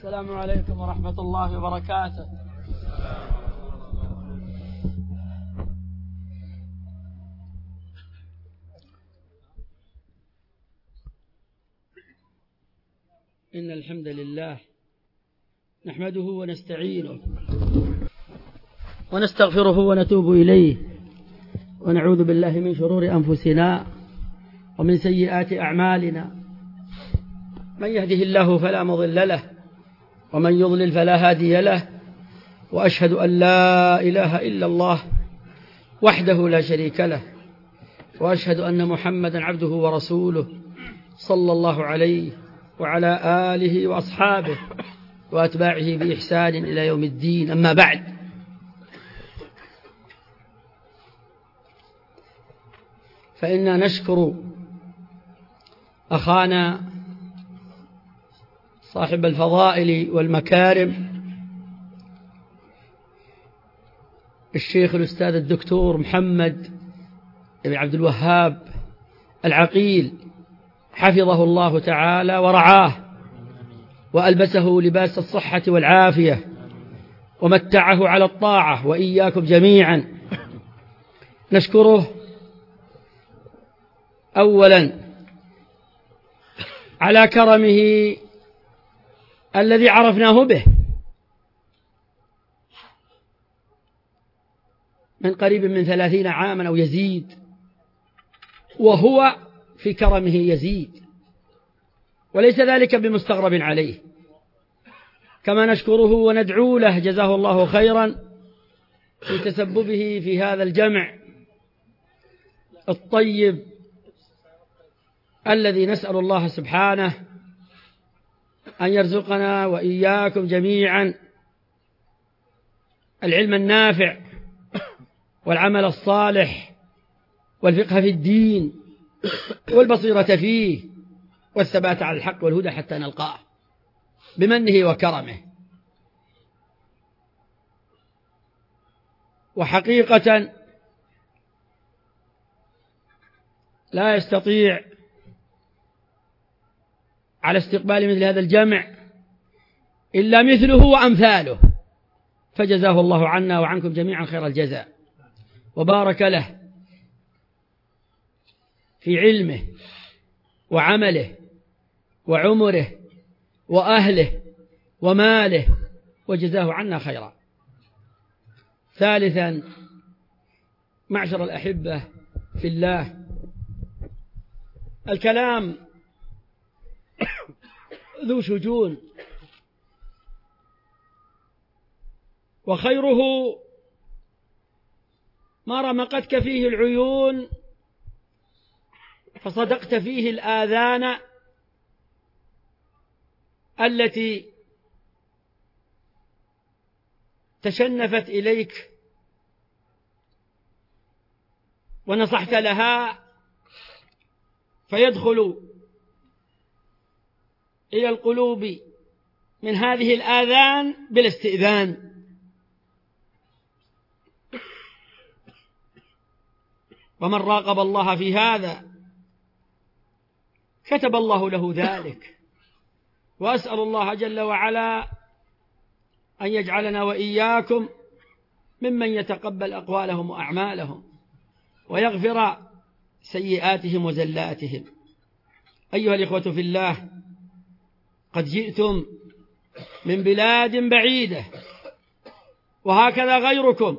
السلام عليكم ورحمة الله وبركاته. إن الحمد لله نحمده ونستعينه ونستغفره ونتوب إليه، ونعوذ بالله من شرور أنفسنا ومن سيئات أعمالنا. من يهده الله فلا مضل له ومن يضلل فلا هادي له، وأشهد أن لا إله إلا الله وحده لا شريك له، وأشهد أن محمدا عبده ورسوله صلى الله عليه وعلى آله وأصحابه وأتباعه بإحسان إلى يوم الدين. أما بعد، فإنا نشكر أخانا صاحب الفضائل والمكارم الشيخ الأستاذ الدكتور محمد بن عبد الوهاب العقيل، حفظه الله تعالى ورعاه وألبسه لباس الصحة والعافية ومتعه على الطاعة، وإياكم جميعا. نشكره أولا على كرمه الذي عرفناه به من قريب من 30 عاما أو يزيد، وهو في كرمه يزيد، وليس ذلك بمستغرب عليه. كما نشكره وندعو له جزاه الله خيرا في تسببه في هذا الجمع الطيب الذي نسأل الله سبحانه أن يرزقنا وإياكم جميعا العلم النافع والعمل الصالح والفقه في الدين والبصيرة فيه والثبات على الحق والهدى حتى نلقاه بمنه وكرمه. وحقيقة لا يستطيع على استقبال مثل هذا الجمع إلا مثله وأمثاله، فجزاه الله عنا وعنكم جميعا خير الجزاء، وبارك له في علمه وعمله وعمره وأهله وماله، وجزاه عنا خيرا. ثالثا، معشر الأحبة في الله، الكلام ذو شجون، وخيره ما رمقتك فيه العيون فصدقت فيه الآذان التي تشنفت إليك ونصحت لها فيدخل إلى القلوب من هذه الآذان بلا استئذان. ومن راقب الله في هذا كتب الله له ذلك، وأسأل الله جل وعلا أن يجعلنا وإياكم ممن يتقبل أقوالهم وأعمالهم ويغفر سيئاتهم وزلاتهم. أيها الإخوة في الله، قد جئتم من بلاد بعيدة، وهكذا غيركم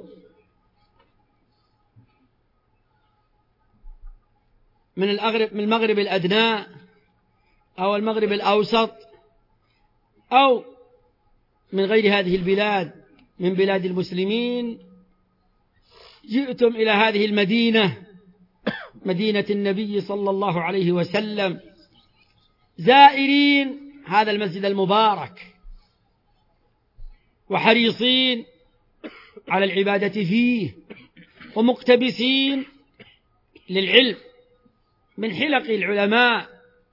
من المغرب الأدنى أو المغرب الأوسط أو من غير هذه البلاد من بلاد المسلمين، جئتم إلى هذه المدينة، مدينة النبي صلى الله عليه وسلم، زائرين هذا المسجد المبارك وحريصين على العبادة فيه ومقتبسين للعلم من حلق العلماء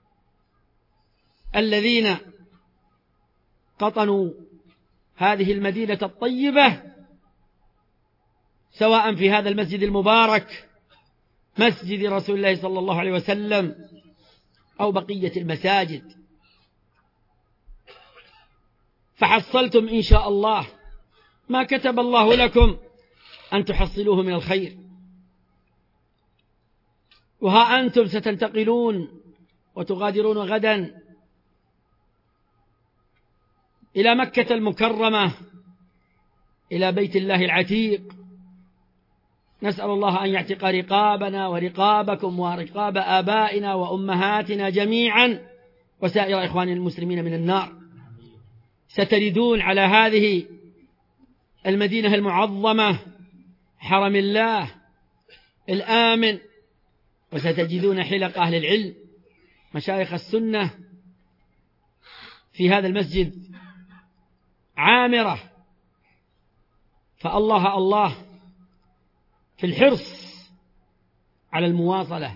الذين قطنوا هذه المدينة الطيبة، سواء في هذا المسجد المبارك مسجد رسول الله صلى الله عليه وسلم أو بقية المساجد. فحصلتم إن شاء الله ما كتب الله لكم أن تحصلوه من الخير. وها أنتم ستنتقلون وتغادرون غدا إلى مكة المكرمة، إلى بيت الله العتيق. نسأل الله أن يعتق رقابنا ورقابكم ورقاب آبائنا وأمهاتنا جميعا وسائر إخوان المسلمين من النار. ستردون على هذه المدينة المعظمة، حرم الله الآمن، وستجدون حلق أهل العلم مشايخ السنة في هذا المسجد عامرة. فالله الله في الحرص على المواصلة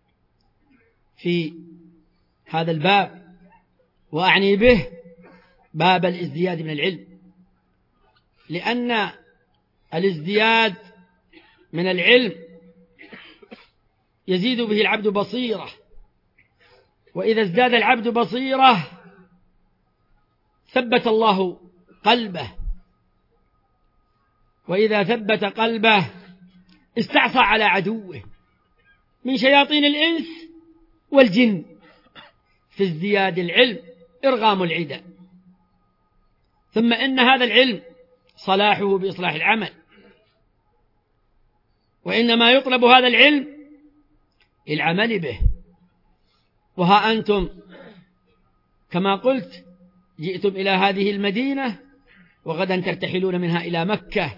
في هذا الباب، وأعني به باب الازدياد من العلم، لأن الازدياد من العلم يزيد به العبد بصيرة، وإذا ازداد العبد بصيرة ثبت الله قلبه، وإذا ثبت قلبه استعصى على عدوه من شياطين الإنس والجن. في ازدياد العلم إرغام العدى. ثم إن هذا العلم صلاحه بإصلاح العمل، وإنما يطلب هذا العلم للعمل به. وها أنتم كما قلت جئتم إلى هذه المدينة، وغدا ترتحلون منها إلى مكة.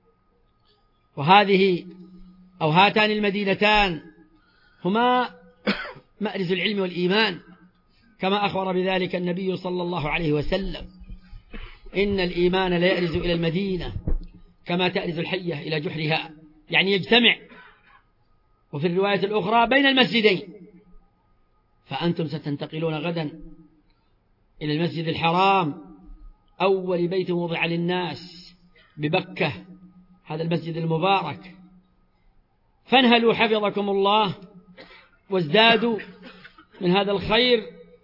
وهذه أو هاتان المدينتان هما مأرز العلم والإيمان، كما أخبر بذلك النبي صلى الله عليه وسلم: إن الإيمان لا يأرز إلى المدينة كما تأرز الحية إلى جحرها، يعني يجتمع. وفي الرواية الأخرى بين المسجدين. فأنتم ستنتقلون غدا إلى المسجد الحرام، أول بيت وضع للناس ببكة، هذا المسجد المبارك. فانهلوا حفظكم الله وازدادوا من هذا الخير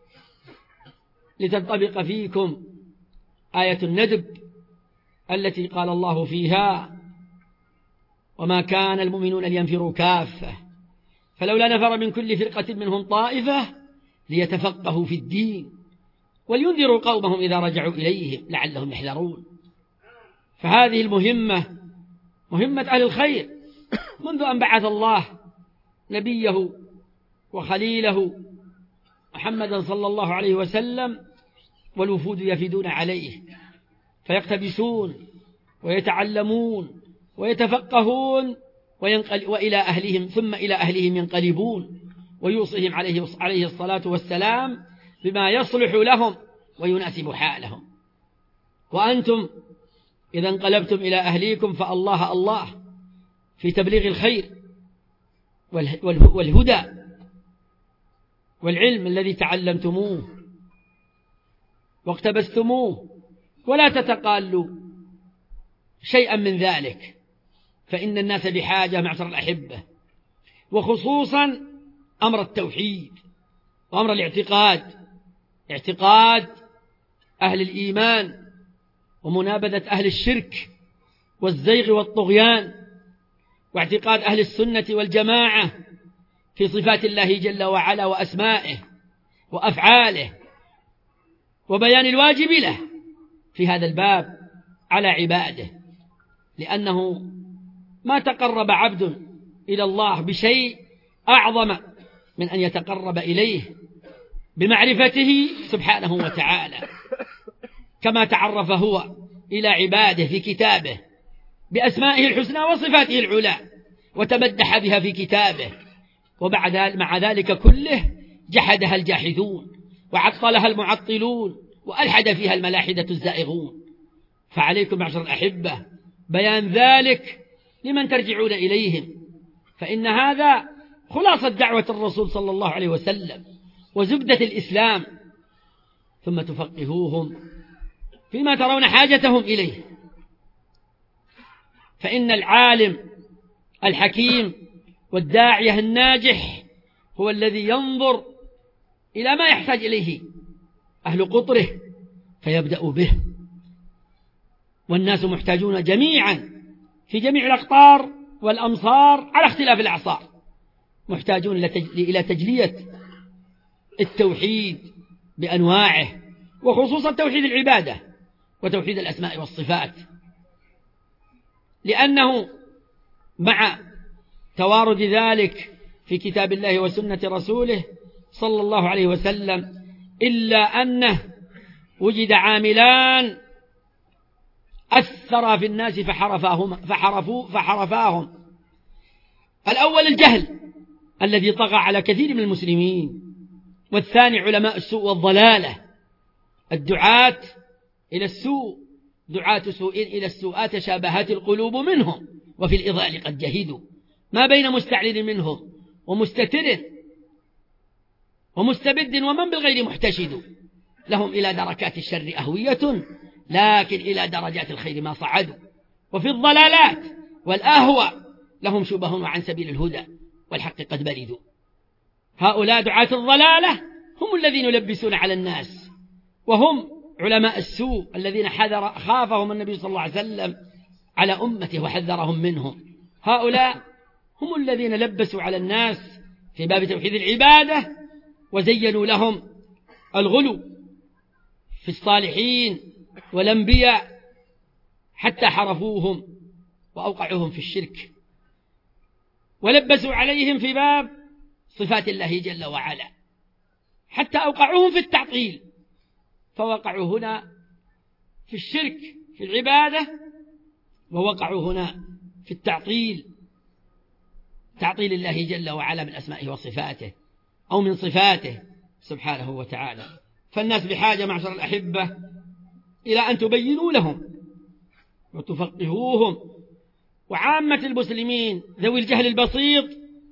لتنطبق فيكم آية الندب التي قال الله فيها: وما كان المؤمنون لينفروا كافة فلولا نفر من كل فرقة منهم طائفة ليتفقهوا في الدين ولينذروا قومهم إذا رجعوا إليهم لعلهم يحذرون. فهذه المهمة مهمة أهل الخير منذ أن بعث الله نبيه وخليله محمدا صلى الله عليه وسلم، والوفود يفدون عليه فيقتبسون ويتعلمون ويتفقهون وإلى أهلهم ثم إلى أهلهم ينقلبون، ويوصيهم عليه الصلاة والسلام بما يصلح لهم ويناسب حالهم. وأنتم إذا انقلبتم إلى أهليكم فالله الله في تبليغ الخير والهدى والعلم الذي تعلمتموه واقتبستموه، ولا تتقالوا شيئا من ذلك، فإن الناس بحاجة معشر الأحبة، وخصوصا أمر التوحيد وأمر الاعتقاد، اعتقاد أهل الإيمان ومنابذة أهل الشرك والزيغ والطغيان، واعتقاد أهل السنة والجماعة في صفات الله جل وعلا وأسمائه وأفعاله، وبيان الواجب له في هذا الباب على عباده، لأنه ما تقرب عبد إلى الله بشيء أعظم من أن يتقرب إليه بمعرفته سبحانه وتعالى، كما تعرف هو إلى عباده في كتابه بأسمائه الحسنى وصفاته العلى وتمدح بها في كتابه، مع ذلك كله جحدها الجاحدون وعطلها المعطلون وألحد فيها الملاحدة الزائغون. فعليكم معشر الأحبة بيان ذلك لمن ترجعون إليهم، فإن هذا خلاصة دعوة الرسول صلى الله عليه وسلم وزبدة الإسلام، ثم تفقهوهم فيما ترون حاجتهم إليه. فإن العالم الحكيم والداعية الناجح هو الذي ينظر إلى ما يحتاج إليه أهل قطره فيبدأ به والناس محتاجون جميعا في جميع الأقطار والأمصار على اختلاف الأعصار، محتاجون إلى تجلية التوحيد بأنواعه، وخصوصا توحيد العبادة وتوحيد الأسماء والصفات، لأنه مع توارد ذلك في كتاب الله وسنة رسوله صلى الله عليه وسلم، إلا أنه وجد عاملان أثر في الناس فحرفاهم. الأول الجهل الذي طغى على كثير من المسلمين، والثاني علماء السوء والضلالة، الدعاة إلى السوء، دعاة سوء إلى السوء تشابهات القلوب منهم، وفي الإضلال قد جهدوا، ما بين مستعلن منهم ومستتر ومستبد ومن بالغير محتشد، لهم إلى دركات الشر أهوية، لكن إلى درجات الخير ما صعدوا، وفي الضلالات والأهوى لهم شبه وعن سبيل الهدى والحق قد بردوا. هؤلاء دعاة الضلالة هم الذين يلبسون على الناس، وهم علماء السوء الذين خافهم النبي صلى الله عليه وسلم على أمته وحذرهم منهم. هؤلاء هم الذين لبسوا على الناس في باب توحيد العبادة، وزينوا لهم الغلو في الصالحين والأنبياء حتى حرفوهم وأوقعوهم في الشرك، ولبسوا عليهم في باب صفات الله جل وعلا حتى أوقعوهم في التعطيل، فوقعوا هنا في الشرك في العبادة، ووقعوا هنا في التعطيل، تعطيل الله جل وعلا من أسمائه وصفاته أو من صفاته سبحانه وتعالى. فالناس بحاجة معشر الأحبة إلى أن تبينوا لهم وتفقهوهم، وعامة المسلمين ذوي الجهل البسيط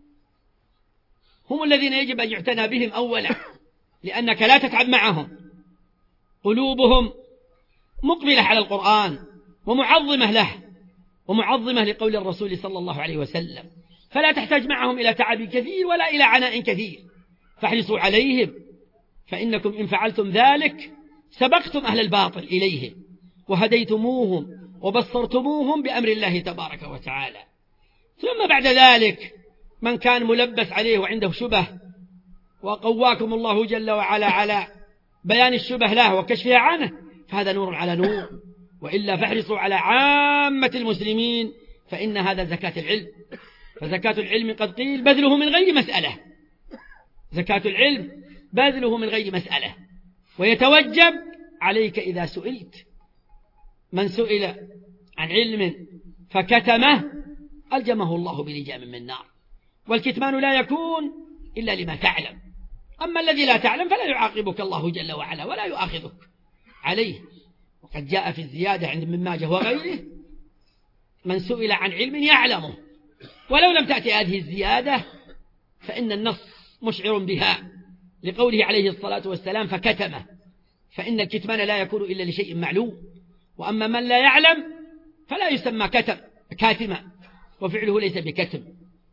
هم الذين يجب أن يعتنى بهم أولا، لأنك لا تتعب معهم، قلوبهم مقبلة على القرآن ومعظمة له ومعظمة لقول الرسول صلى الله عليه وسلم، فلا تحتاج معهم إلى تعب كثير ولا إلى عناء كثير، فاحرصوا عليهم، فإنكم إن فعلتم ذلك سبقتم أهل الباطل إليهم وهديتموهم وبصرتموهم بأمر الله تبارك وتعالى. ثم بعد ذلك من كان ملبس عليه وعنده شبه، وقواكم الله جل وعلا على بيان الشبه له وكشفها عنه، فهذا نور على نور، وإلا فاحرصوا على عامة المسلمين، فإن هذا زكاة العلم. فزكاة العلم قد قيل بذله من غير مسألة، زكاة العلم بذله من غير مسألة، ويتوجب عليك إذا سئلت. من سئل عن علم فكتمه ألجمه الله بلجام من نار، والكتمان لا يكون إلا لما تعلم، أما الذي لا تعلم فلا يعاقبك الله جل وعلا ولا يؤاخذك عليه. وقد جاء في الزيادة عند ابن ماجه وغيره من سئل عن علم يعلمه، ولو لم تأتي هذه الزيادة فإن النص مشعر بها، لقوله عليه الصلاة والسلام فكتمه، فإن الكتمان لا يكون إلا لشيء معلوم، وأما من لا يعلم فلا يسمى كاتما، وفعله ليس بكتم.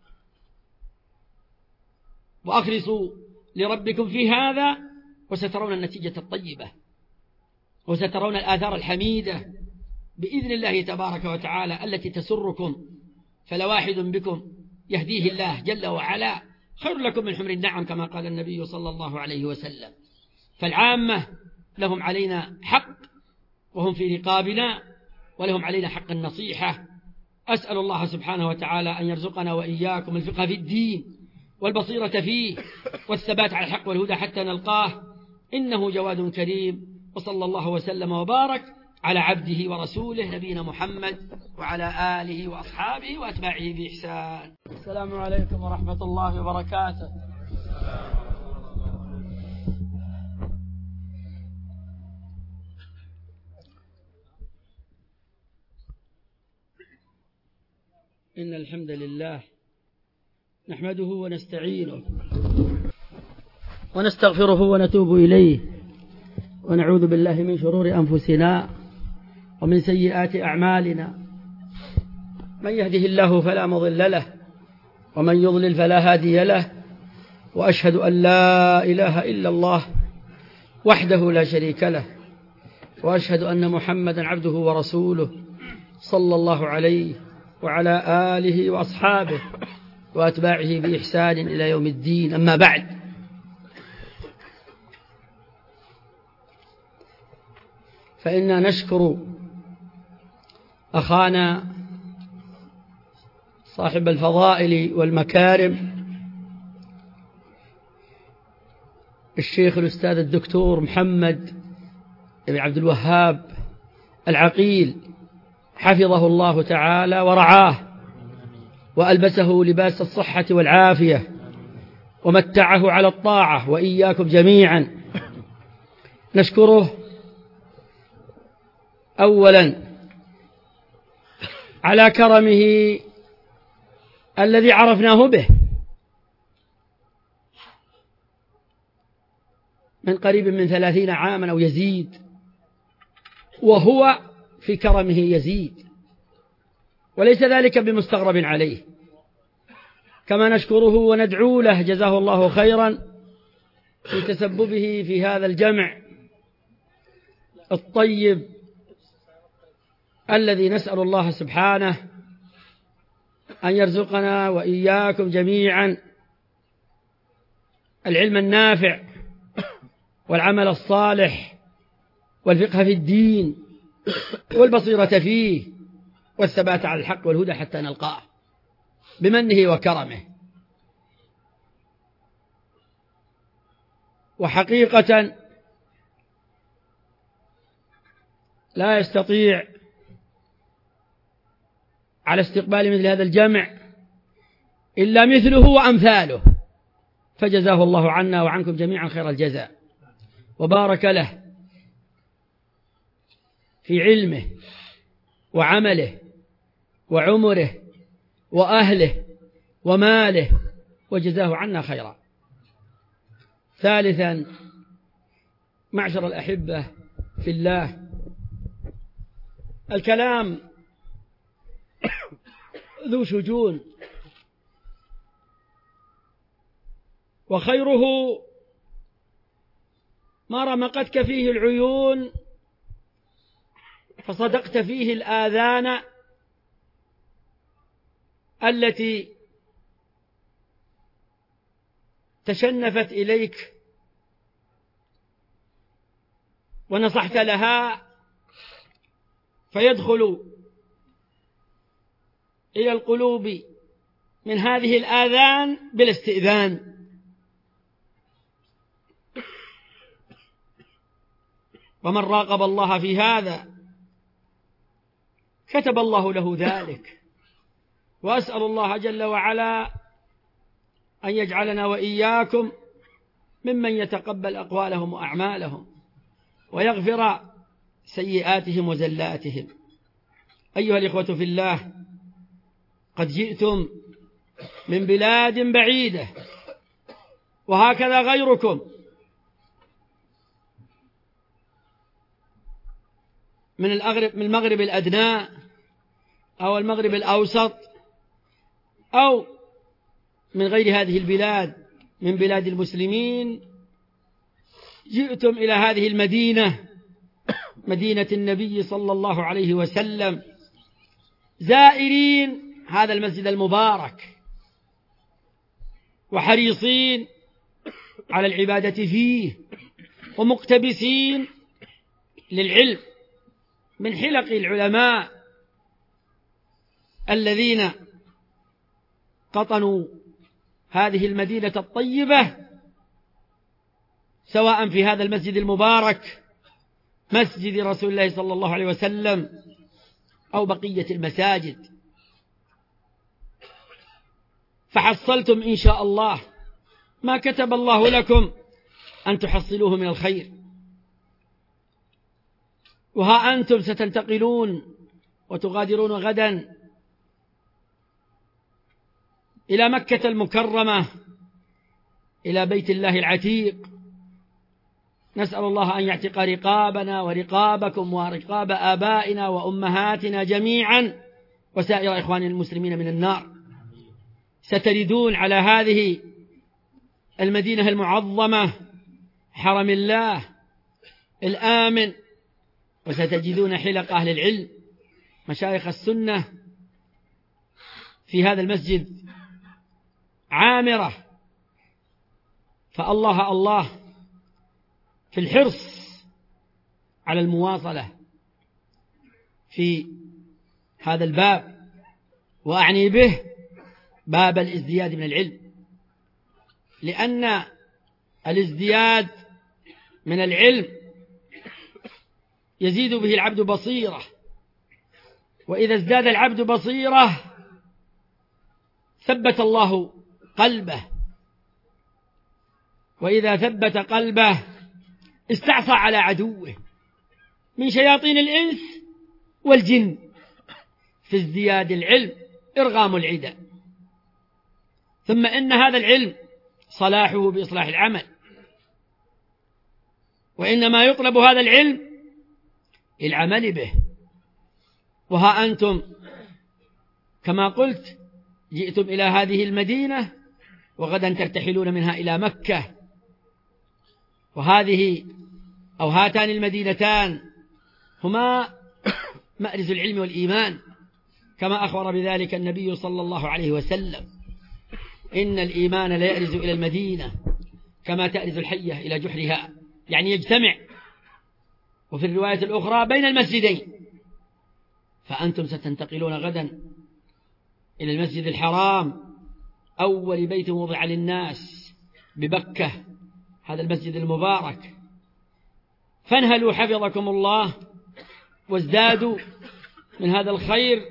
وأخلصوا لربكم في هذا وسترون النتيجة الطيبة، وسترون الآثار الحميدة بإذن الله تبارك وتعالى التي تسركم. فلواحد بكم يهديه الله جل وعلا خير لكم من حمر النعم، كما قال النبي صلى الله عليه وسلم. فالعامة لهم علينا حق وهم في رقابنا، ولهم علينا حق النصيحة. أسأل الله سبحانه وتعالى أن يرزقنا وإياكم الفقه في الدين والبصيرة فيه والثبات على الحق والهدى حتى نلقاه، إنه جواد كريم. وصلى الله وسلم وبارك على عبده ورسوله نبينا محمد وعلى آله وأصحابه وأتباعه بإحسان. السلام عليكم ورحمة الله وبركاته. إن الحمد لله نحمده ونستعينه ونستغفره ونتوب إليه، ونعوذ بالله من شرور أنفسنا ومن سيئات أعمالنا، من يهده الله فلا مضل له ومن يضلل فلا هادي له، وأشهد أن لا إله إلا الله وحده لا شريك له، وأشهد أن محمدا عبده ورسوله صلى الله عليه وعلى آله وأصحابه وأتباعه بإحسان إلى يوم الدين. أما بعد، فإنا نشكر أخانا صاحب الفضائل والمكارم الشيخ الأستاذ الدكتور محمد بن عبد الوهاب العقيل، حفظه الله تعالى ورعاه وألبسه لباس الصحة والعافية ومتعه على الطاعة، وإياكم جميعا. نشكره أولا على كرمه الذي عرفناه به من قريب من 30 عاما أو يزيد، وهو في كرمه يزيد، وليس ذلك بمستغرب عليه. كما نشكره وندعو له جزاه الله خيرا في تسببه في هذا الجمع الطيب الذي نسأل الله سبحانه أن يرزقنا وإياكم جميعا العلم النافع والعمل الصالح والفقه في الدين والبصيرة فيه والثبات على الحق والهدى حتى نلقاه بمنه وكرمه. وحقيقة لا يستطيع على استقبال مثل هذا الجمع إلا مثله وأمثاله، فجزاه الله عنا وعنكم جميعا خير الجزاء، وبارك له في علمه وعمله وعمره وأهله وماله، وجزاه عنا خيرا. ثالثا، معشر الأحبة في الله، الكلام ذو شجون، وخيره ما رمقتك فيه العيون فصدقت فيه الآذان التي تشنفت إليك ونصحت لها فيدخل إلى القلوب من هذه الآذان بالاستئذان. ومن راقب الله في هذا كتب الله له ذلك، وأسأل الله جل وعلا أن يجعلنا وإياكم ممن يتقبل أقوالهم وأعمالهم ويغفر سيئاتهم وزلاتهم. أيها الإخوة في الله، قد جئتم من بلاد بعيدة، وهكذا غيركم من المغرب الأدنى أو المغرب الأوسط أو من غير هذه البلاد من بلاد المسلمين، جئتم إلى هذه المدينة، مدينة النبي صلى الله عليه وسلم، زائرين هذا المسجد المبارك وحريصين على العبادة فيه ومقتبسين للعلم من حلق العلماء الذين قطنوا هذه المدينة الطيبة، سواء في هذا المسجد المبارك مسجد رسول الله صلى الله عليه وسلم أو بقية المساجد، فحصلتم إن شاء الله ما كتب الله لكم أن تحصلوه من الخير. وها أنتم ستنتقلون وتغادرون غدا إلى مكة المكرمة، إلى بيت الله العتيق. نسأل الله أن يعتق رقابنا ورقابكم ورقاب آبائنا وأمهاتنا جميعا وسائر إخوان المسلمين من النار. ستردون على هذه المدينة المعظمة، حرم الله الآمن وستجدون حلق أهل العلم مشايخ السنة في هذا المسجد عامرة، فالله الله في الحرص على المواصلة في هذا الباب، وأعني به باب الازدياد من العلم، لأن الازدياد من العلم يزيد به العبد بصيرة، وإذا ازداد العبد بصيرة ثبت الله قلبه، وإذا ثبت قلبه استعصى على عدوه من شياطين الإنس والجن. في ازدياد العلم إرغام العدى. ثم إن هذا العلم صلاحه بإصلاح العمل، وإنما يطلب هذا العلم للعمل به. وها أنتم كما قلت جئتم إلى هذه المدينة، وغدا ترتحلون منها إلى مكة، وهذه أو هاتان المدينتان هما مأرز العلم والإيمان، كما أخبر بذلك النبي صلى الله عليه وسلم: إن الإيمان لا يأرز إلى المدينة كما تأرز الحية إلى جحرها، يعني يجتمع. وفي الرواية الأخرى بين المسجدين. فأنتم ستنتقلون غدا إلى المسجد الحرام، أول بيت وضع للناس ببكة، هذا المسجد المبارك، فانهلوا حفظكم الله وازدادوا من هذا الخير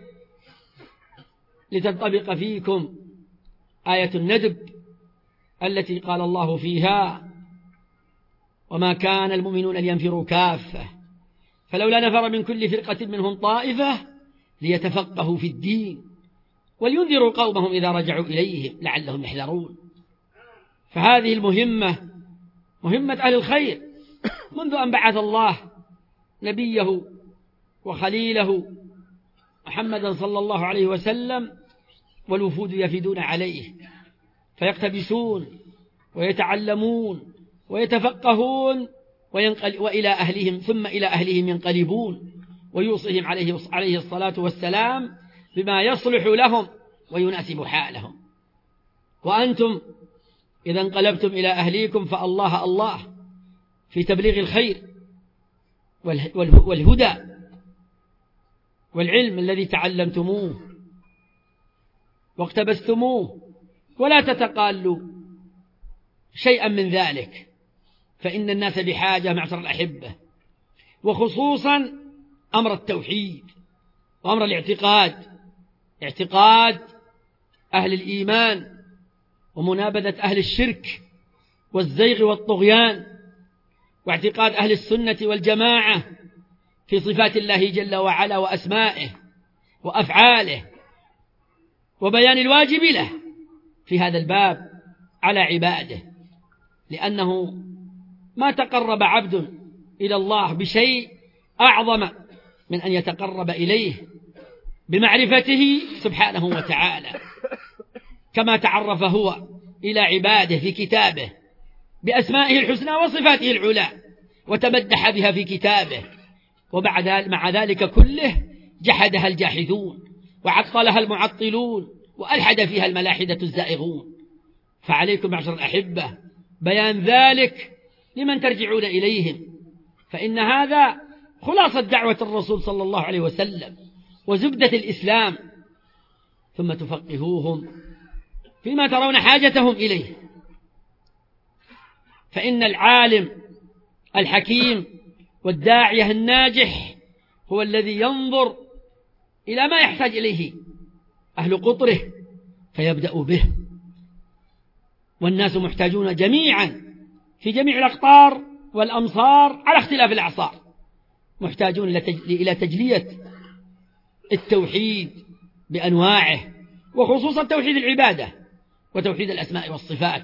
لتنطبق فيكم آية الندب التي قال الله فيها: وما كان المؤمنون لينفروا كافة فلولا نفر من كل فرقة منهم طائفة ليتفقهوا في الدين ولينذروا قومهم إذا رجعوا إليهم لعلهم يحذرون. فهذه المهمة مهمة أهل الخير منذ أن بعث الله نبيه وخليله محمدا صلى الله عليه وسلم، والوفود يفدون عليه فيقتبسون ويتعلمون ويتفقهون وإلى أهلهم ثم إلى أهلهم ينقلبون، ويوصيهم عليه الصلاة والسلام بما يصلح لهم ويناسب حالهم. وأنتم إذا انقلبتم إلى أهليكم فالله الله في تبليغ الخير والهدى والعلم الذي تعلمتموه واقتبستموه، ولا تتقالوا شيئا من ذلك، فإن الناس بحاجة معشر الأحبة، وخصوصا أمر التوحيد وأمر الاعتقاد، اعتقاد أهل الإيمان ومنابذة أهل الشرك والزيغ والطغيان، واعتقاد أهل السنة والجماعة في صفات الله جل وعلا وأسمائه وأفعاله، وبيان الواجب له في هذا الباب على عباده، لأنه ما تقرب عبد إلى الله بشيء أعظم من أن يتقرب إليه بمعرفته سبحانه وتعالى، كما تعرف هو إلى عباده في كتابه بأسمائه الحسنى وصفاته العلى وتمدح بها في كتابه، مع ذلك كله جحدها الجاحدون وعطلها المعطلون وألحد فيها الملاحدة الزائغون. فعليكم معشر الأحبة بيان ذلك لمن ترجعون إليهم، فإن هذا خلاصة دعوة الرسول صلى الله عليه وسلم وزبدة الإسلام، ثم تفقهوهم فيما ترون حاجتهم إليه. فإن العالم الحكيم والداعية الناجح هو الذي ينظر إلى ما يحتاج إليه أهل قطره فيبدأ به، والناس محتاجون جميعا في جميع الأقطار والأمصار على اختلاف الأعصار، محتاجون إلى تجلية التوحيد بأنواعه، وخصوصا توحيد العبادة وتوحيد الأسماء والصفات،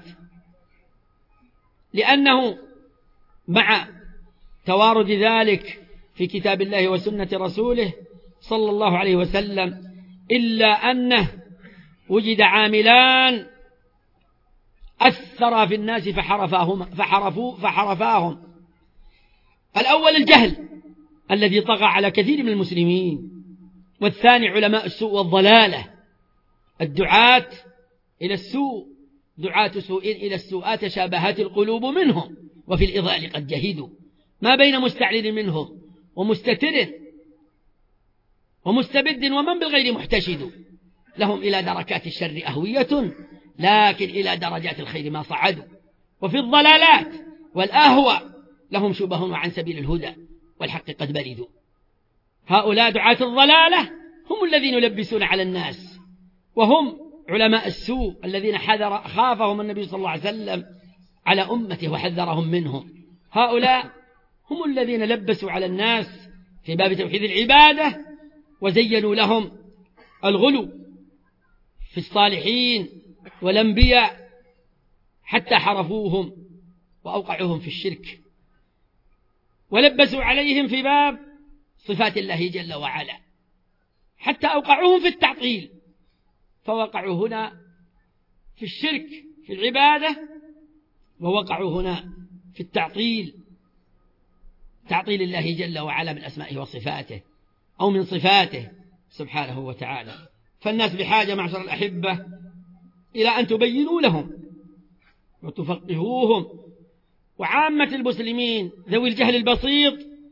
لأنه مع توارد ذلك في كتاب الله وسنة رسوله صلى الله عليه وسلم، إلا أنه وجد عاملان أثر في الناس فحرفاهم. الأول الجهل الذي طغى على كثير من المسلمين. والثاني علماء السوء والضلالة، الدعاة إلى السوء، دعاة سوء إلى السوء تشابهات القلوب منهم، وفي الإضلال قد جهدوا، ما بين مستعلن منهم ومستتر ومستبد ومن بالغير محتشد، لهم إلى دركات الشر أهوية لكن إلى درجات الخير ما صعدوا، وفي الضلالات والأهوى لهم شبه وعن سبيل الهدى والحق قد بردوا. هؤلاء دعاة الضلالة هم الذين يلبسون على الناس، وهم علماء السوء الذين خافهم النبي صلى الله عليه وسلم على أمته وحذرهم منهم. هؤلاء هم الذين لبسوا على الناس في باب توحيد العبادة، وزينوا لهم الغلو في الصالحين والأنبياء حتى حرفوهم وأوقعوهم في الشرك، ولبسوا عليهم في باب صفات الله جل وعلا حتى أوقعوهم في التعطيل، فوقعوا هنا في الشرك في العبادة، ووقعوا هنا في التعطيل، تعطيل الله جل وعلا من أسمائه وصفاته أو من صفاته سبحانه وتعالى. فالناس بحاجة معشر الأحبة إلى أن تبينوا لهم وتفقهوهم. وعامة المسلمين ذوي الجهل البسيط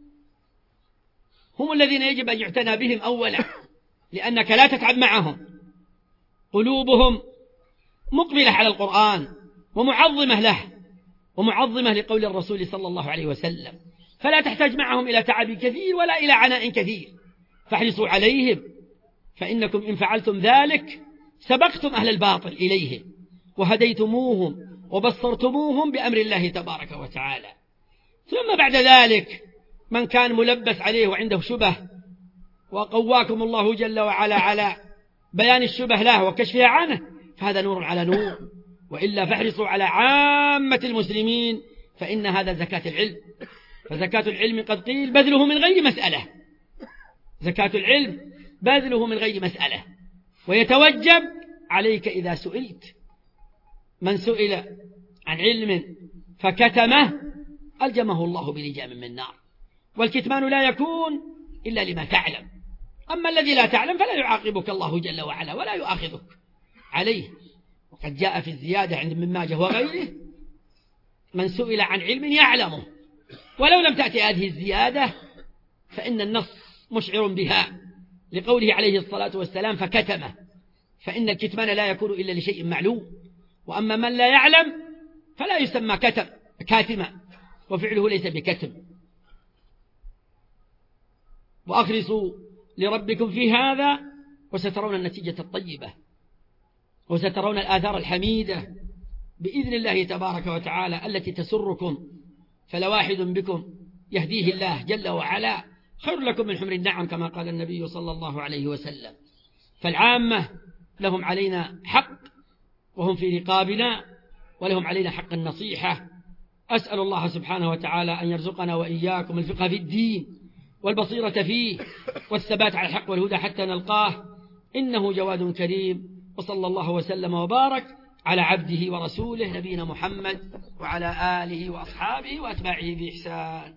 هم الذين يجب أن يعتنى بهم أولا، لأنك لا تتعب معهم، قلوبهم مقبلة على القرآن ومعظمة له ومعظمة لقول الرسول صلى الله عليه وسلم، فلا تحتاج معهم إلى تعب كثير ولا إلى عناء كثير، فاحرصوا عليهم، فإنكم إن فعلتم ذلك سبقتم أهل الباطل إليهم وهديتموهم وبصرتموهم بأمر الله تبارك وتعالى. ثم بعد ذلك من كان ملبس عليه وعنده شبه وقواكم الله جل وعلا على بيان الشبه له وكشفها عنه، فهذا نور على نور، وإلا فاحرصوا على عامة المسلمين، فإن هذا زكاة العلم. فزكاة العلم قد قيل بذله من غير مسألة، زكاة العلم بذله من غير مسألة، ويتوجب عليك إذا سئلت. من سئل عن علم فكتمه ألجمه الله بلجام من نار، والكتمان لا يكون إلا لما تعلم، أما الذي لا تعلم فلا يعاقبك الله جل وعلا ولا يؤاخذك عليه. وقد جاء في الزيادة عند ابن ماجه وغيره من سئل عن علم يعلمه، ولو لم تأتي هذه الزيادة فإن النص مشعر بها، لقوله عليه الصلاة والسلام فكتمه، فإن الكتمان لا يكون إلا لشيء معلوم، وأما من لا يعلم فلا يسمى كاتما، وفعله ليس بكتم. وأخلصوا لربكم في هذا وسترون النتيجة الطيبة، وسترون الآثار الحميدة بإذن الله تبارك وتعالى التي تسركم. فلواحد بكم يهديه الله جل وعلا خير لكم من حمر النعم، كما قال النبي صلى الله عليه وسلم. فالعامة لهم علينا حق وهم في رقابنا، ولهم علينا حق النصيحة. أسأل الله سبحانه وتعالى أن يرزقنا وإياكم الفقه في الدين والبصيرة فيه والثبات على الحق والهدى حتى نلقاه، إنه جواد كريم. وصلى الله وسلم وبارك على عبده ورسوله نبينا محمد وعلى آله وأصحابه وأتباعه بإحسان.